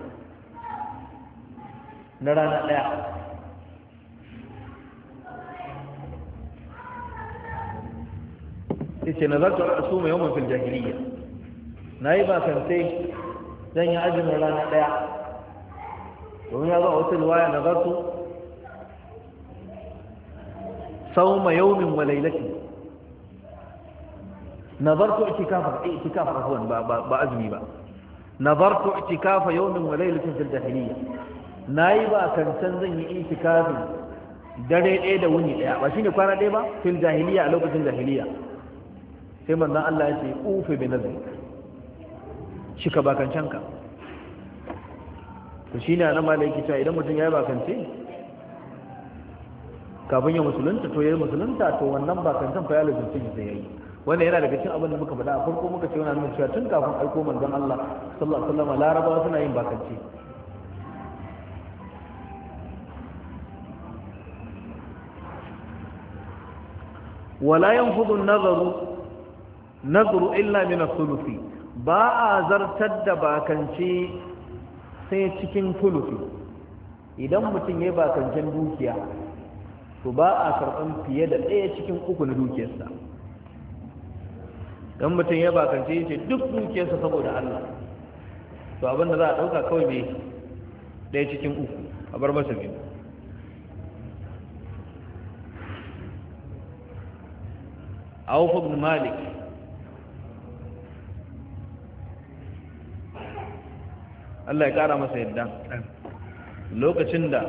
na rana daya yace nazartu asuma yawman fil jahiliya nayi ba kan sai zan yi azumin rana daya domin ya zo a wata riwaya nazartu sawma yawmin wa laylati nazartu itikafa itikafa afwan ba ba azumi ba nazartu itikafa yawmin wa laylatin fil jahiliya nayi ba kan san zan yi itikafi dare ɗaya da wuni ɗaya ba shine kwana ɗaya ba fil jahiliya a lokacin jahiliya sai manzon Allah ya ce ufi bi nazari shika bakancanka to shine anan malai yake cewa idan mutum yayi bakance kafin ya musulunta to yayi musulunta to wannan bakancan fa ya lazumci shi sai yayi wannan yana daga cikin abin da muka faɗa a farko muka ce wannan cewa tun kafin aiko manzon Allah sallallahu alaihi wasallam larabawa suna yin bakance wala yanfudu an-nazaru nazru illa min as-sulusi ba a zartar da bakance sai cikin sulusi idan mutum ya bakancen dukiya to ba a karɓan fiye da ɗaya cikin uku na dukiyarsa dan mutum ya bakance yace duk dukiyarsa saboda Allah to abin da za a ɗauka kawai ne ɗaya cikin uku a bar masa biyu Auf ibn Malik Allah ya kara masa yadda lokacin da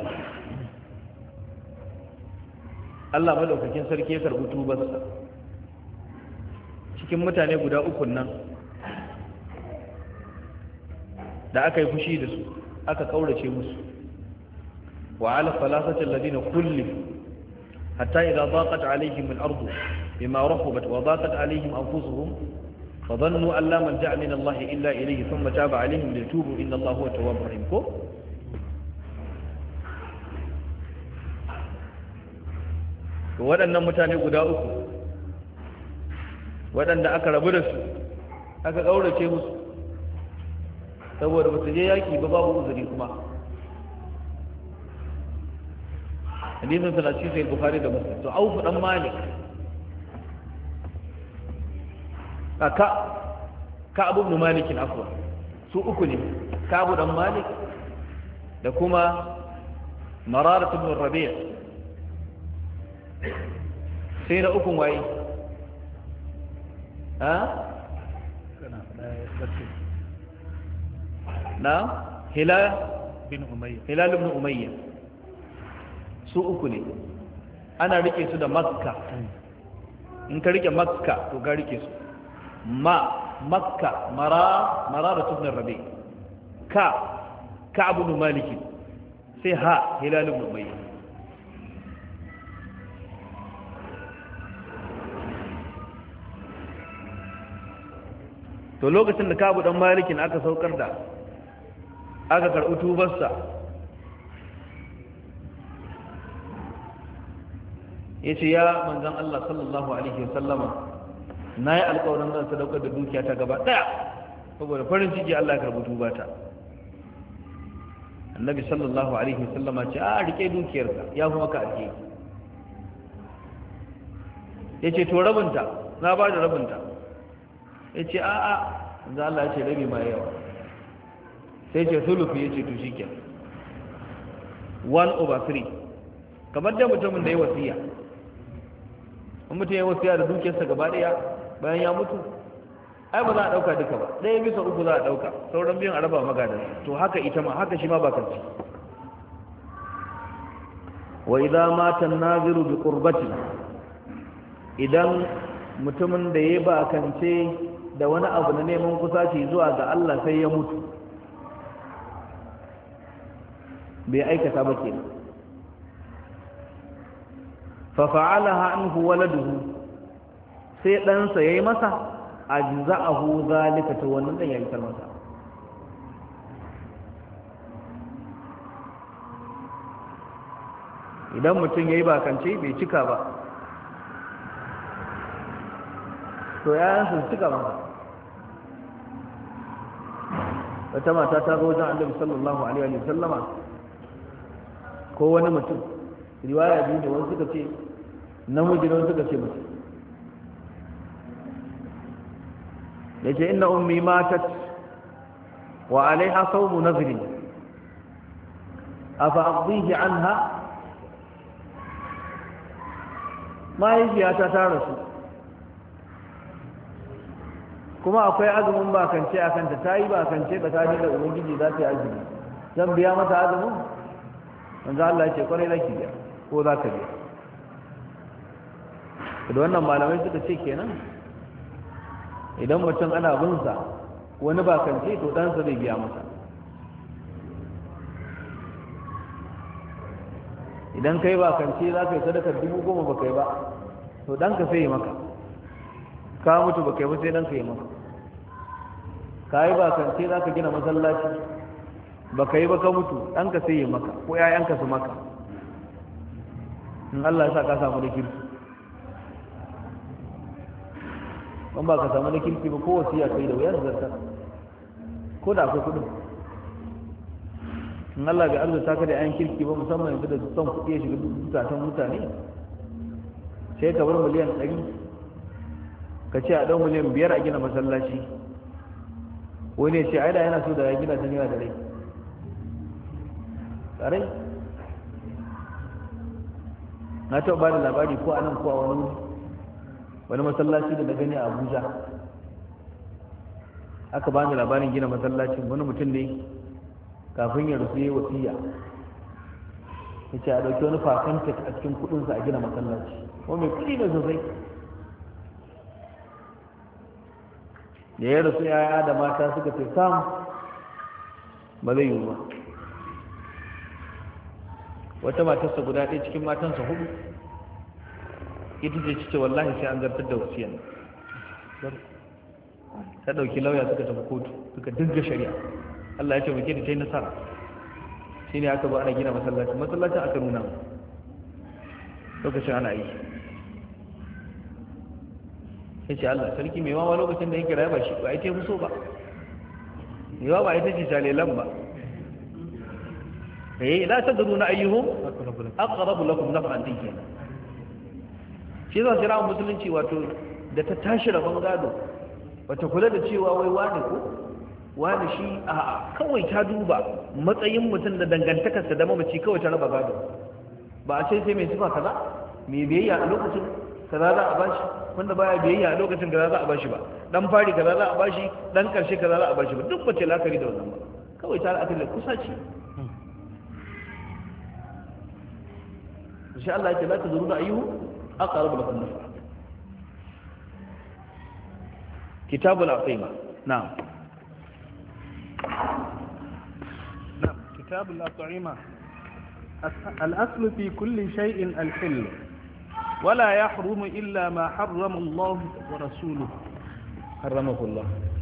Allah madaukakin sarki ya karbi tubarsa cikin mutane guda uku nan da aka yi fushi da su aka kaurace musu wa ala salasati alladhina kullifu hatta idha daqat alaihim al-ardu bima rahabat wa daqat alaihim anfusuhum فظنوا أن لا ملجأ من الله إلا إليه ثم تاب عليهم ليتوبوا إن الله هو التواب الرحيم ko waɗannan mutane guda uku waɗanda aka rabu da su aka ƙaurace musu saboda ba su je yaƙi ba babu uzuri kuma hadisin salaci sai Bukhari da Muslim to Auf dan Malik ka ka Abu ibn Malik afwa su uku ne ka Abu dan Malik da kuma Mararat ibn Rabi' sai da ukun waye ha na Hilal bin Umayya Hilal ibn Umayya su uku ne ana rike su da Makka in ka rike Makka to ka rike su ma Makka mara Mararat ibn Rabi' ka Ka'b ibn Malik sai ha Hilal ibn Umayya to lokacin da Ka'b dan Malikin aka saukar da aka karɓi tubarsa yace ya manzon Allah sallallahu alaihi wasallama nayi alƙawarin zan sadaukar da dukiya ta gaba daya saboda farin ciki Allah ya karɓi tubata annabi sallallahu alaihi wasallama ce a rike dukiyarka ya fi maka alheri yace to rabinta na ba da rabinta yace a a manzon Allah ya ce rabi ma yawa sai ce sulufi ya ce to shi ke one over three kamar da mutumin da ya wasiya in mutum ya wasiya da dukiyarsa gaba daya bayan ya mutu ai ba za a dauka duka ba ɗaya bisa uku za a dauka sauran biyan a raba magadan to haka ita ma haka shi ma ba kanci wa idza mata an-naziru bi qurbati idan mutumin da ya ba kance da wani abu na neman kusaci zuwa ga Allah sai ya mutu bai aikata ba ke fa fa'alaha anhu waladuhu sai ɗansa yayi masa ajza'ahu zalika to wannan dan yayi masa idan mutum yayi bakance bai cika ba to yayan su cika masa. Wata mata ta zo wajen Annabi sallallahu alaihi wa sallama ko wani mutum, riwaya biyu da wani suka ce namiji, wani suka ce mutum, yace inna ummi matat wa alaiha sawmu nazrin afa aqdihi anha, mahaifiyata ta rasu kuma akwai azumin bakance a kanta, ta yi bakance tsakani da ubangiji za ta yi azumi, zan biya mata azumin? manzo Allah ya ce kwarai zaki biya ko za ka biya. da wannan malamai suka ce kenan idan mutum ana binsa wani bakance to ɗansa zai biya masa. idan kai bakance za ka yi sadakar dubu goma ba kai ba to ɗanka sai yi maka, ka mutu ba kai ba sai ɗanka yi maka. ka yi bakance za ka gina masallaci ba ka yi ba ka mutu ɗanka sai yi maka ko ‘ya'yanka su maka, in Allah ya sa ka samu da kirki. ban ba ka samu da kirki ba ko wasiya kai da wuyar zartar ko da akwai kudin. in Allah bai arzuta ka da ‘yan kirki ba, musamman yanzu da son kuɗi ya shiga zukatan mutane, sai ka bar miliyan ɗari ka ce a ɗan miliyan biyar a gina masallaci, wani ya ce ai da yana so da ya gina sun yana da rai ƙarai. na taɓa ba da labari ko a nan ko a wani wani masallaci da na gani a Abuja, aka ba ni labarin gina masallacin. wani mutum ne kafin ya rufe wasiya ya ce a ɗauki wani fasanta a cikin kuɗinsa a gina masallaci, ko mai kuɗi ne sosai. da ya rasu yaya da mata suka ce sam ba zai yiwu ba. wata matarsa guda ɗaya cikin matansa hudu ita ce ce wallahi sai an zartar da wasiyan. ta ɗauki lauya suka tafi kotu suka dinga shari'a. Allah ya ce muke da ta yi nasara, shi ne aka ba ana gina masallacin masallacin aka nuna lokacin ana yi. ya ce Allah sarki mai wawa lokacin da yake raya ba shi ba ita yi so ba, mai wawa ita ce jalelan ba. eh la tadruna ayyuhum aqrabu lakum naf'an din kenan. shi zan shira musulunci wato da ta tashi rabon gado wata kula da cewa wai wani ko wani shi a kawai ta duba matsayin mutum da dangantakarsa da mamaci kawai ta raba gado, ba a ce sai mai sifa kaza mai biyayya a lokacin kaza za a bashi, wanda baya biyayya a lokacin kaza za a bashi ba, dan fari kaza za a bashi, dan karshe kaza za a bashi ba, duk bace lakari da wannan ba, kawai ta la'akari da kusa ce. insha Allah yake la tazuru da ayyuhu aqrabu lakum naf'a. kitabul aqima. na'am نعم كتاب الأطعمة. الأصل في كل شيء الحل ولا يحرم إلا ما حرم الله ورسوله. حرمه الله.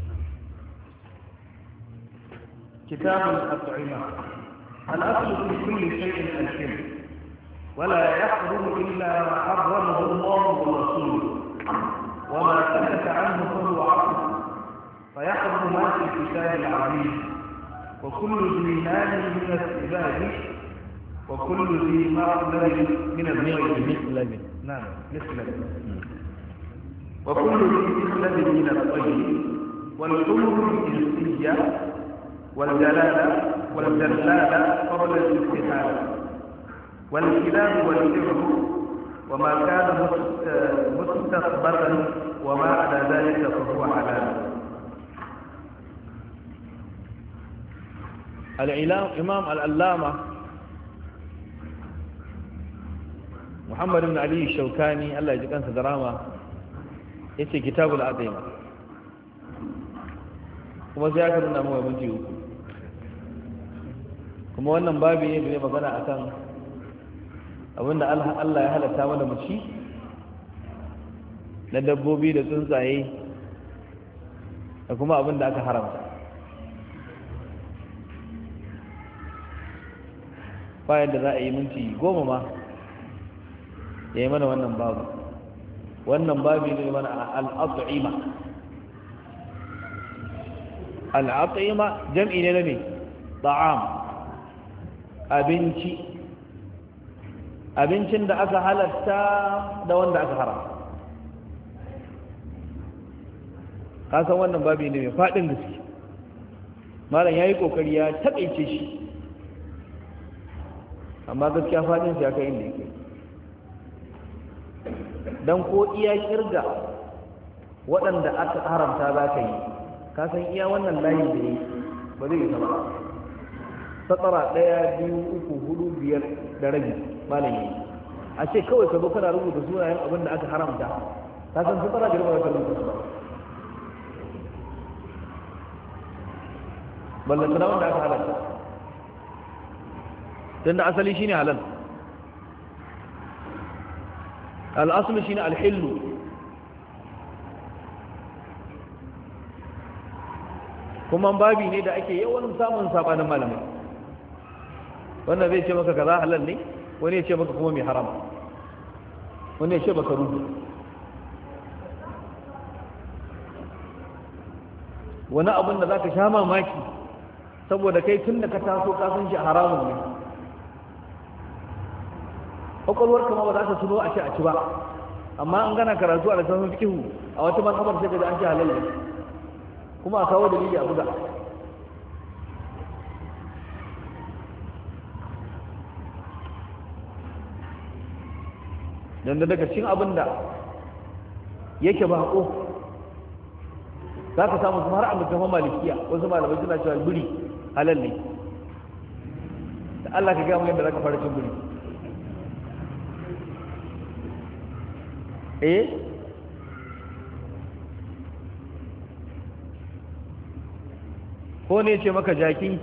كتاب الأطعمة. الأصل في كل شيء الحل ولا يحرم إلا ما حرمه الله ورسوله، وما سكت عنه فهو عقل، فيحرم ما في الكتاب العزيز، وكل ذي مال من السباب، وكل ذي مقلب من الغيب مثل نعم مثل وكل ذي مقلب من الطيب، والأمور الجنسية والجلالة والجلالة قبل الاستحالة، والكلاب والكبر وما كان مستقبلا وما على ذلك فهو حلال. الإمام العلامة محمد بن علي الشوكاني الله يجزيه دراما yace kitabul azima kuma sai aka nuna mawa minti uku kuma wannan babi ne da ne magana akan abinda Allah ya halatta mana mu ci na dabbobi da tsuntsaye da kuma abinda aka haramta bayan da za a yi minti goma ma ya yi mana wannan babu wannan babi ne mana al'at'ima al'at'ima jam'i ne na ne ta'am abinci abincin da aka halatta da wanda aka haramta kasan wannan babi ne mai faɗin gaske malam ya yi ƙoƙari ya taƙaice shi amma gaskiya faɗinsa ya kai inda yake don ko iya kirga waɗanda aka haramta za ka yi kasan iya wannan layin da ya yi ba zai yi ba satsara ɗaya biyu uku hudu biyar da rabi malam yi a ce kawai ka zo kana rubuta sunayen abin da aka haramta kasan satsara da rubuta rubuta su ba ballantana wanda aka halarta tun da asali shine halal al'asulu shine alhillu kuma babi ne da ake yawan samun sabanin malamai wannan zai ce maka kaza halal ne wani ya ce maka kuma mai haram wani ya ce maka rubu wani abin da za ka sha mamaki saboda kai tun da ka taso kasan shi haramun ne kwakwalwar kama ba za ta tuno a ce a ci ba amma an gana karatu a littafin fikihu a wata manhajar sai da an ce halal ne kuma a kawo dalili a buga dan da daga cikin abin da yake bako za ka samu kuma har a littafin malikiya wasu malamai suna cewa biri halal ne da Allah ka gama yadda za ka fara cin biri eh ko ne ce maka jaki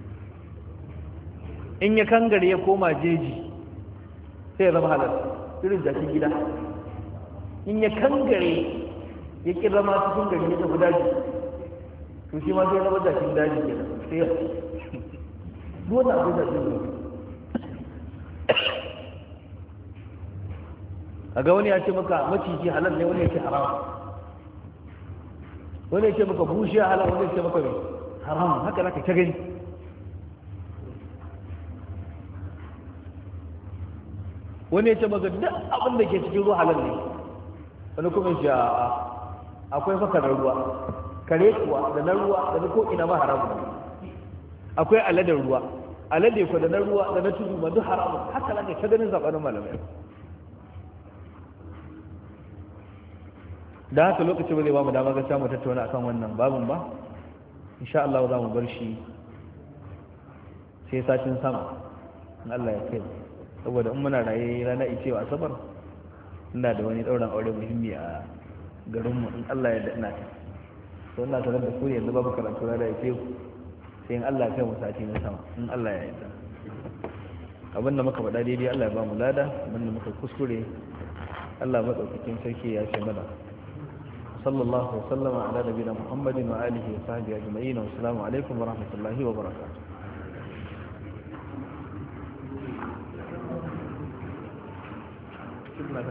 in ya kangare ya koma jeji sai ya zama halal irin jakin gida in ya kangare ya ƙi zama cikin gari ya tafi daji to shi ma sai ya zama jakin daji ke da sai ya duwanda akwai jakin gari a ga wani ya ce maka maciji halal ne wani ya ce haram wani ya ce maka bushiya halal wani ya ce maka mai haram haka za ka ta gani wani ya ce maka duk abin da ke cikin ruwa halal ne wani kuma shi akwai faka na ruwa kare kuwa da na ruwa da na ko'ina ma haramu akwai aladar ruwa alade kuwa da na ruwa da na tudu ma duk haramu haka za ka ta ganin zaɓanin malamai da haka lokaci ba zai ba mu dama gaskiya mu tattauna akan wannan babin ba insha Allah za mu bar shi sai sashin sama in Allah ya kai saboda in muna raye rana icewa asabar ina da wani ɗauran aure muhimmi a garinmu in Allah ya da ina ta so ina sanar da ku yanzu babu karatu rana ya kai sai in Allah ya kai mu sati na sama in Allah ya yarda abin da muka faɗa daidai Allah ya ba mu lada abin da muka kuskure Allah madaukakin sarki ya ce mana صلى الله وسلم على نبينا محمد وآله وصحبه أجمعين والسلام عليكم ورحمة الله وبركاته.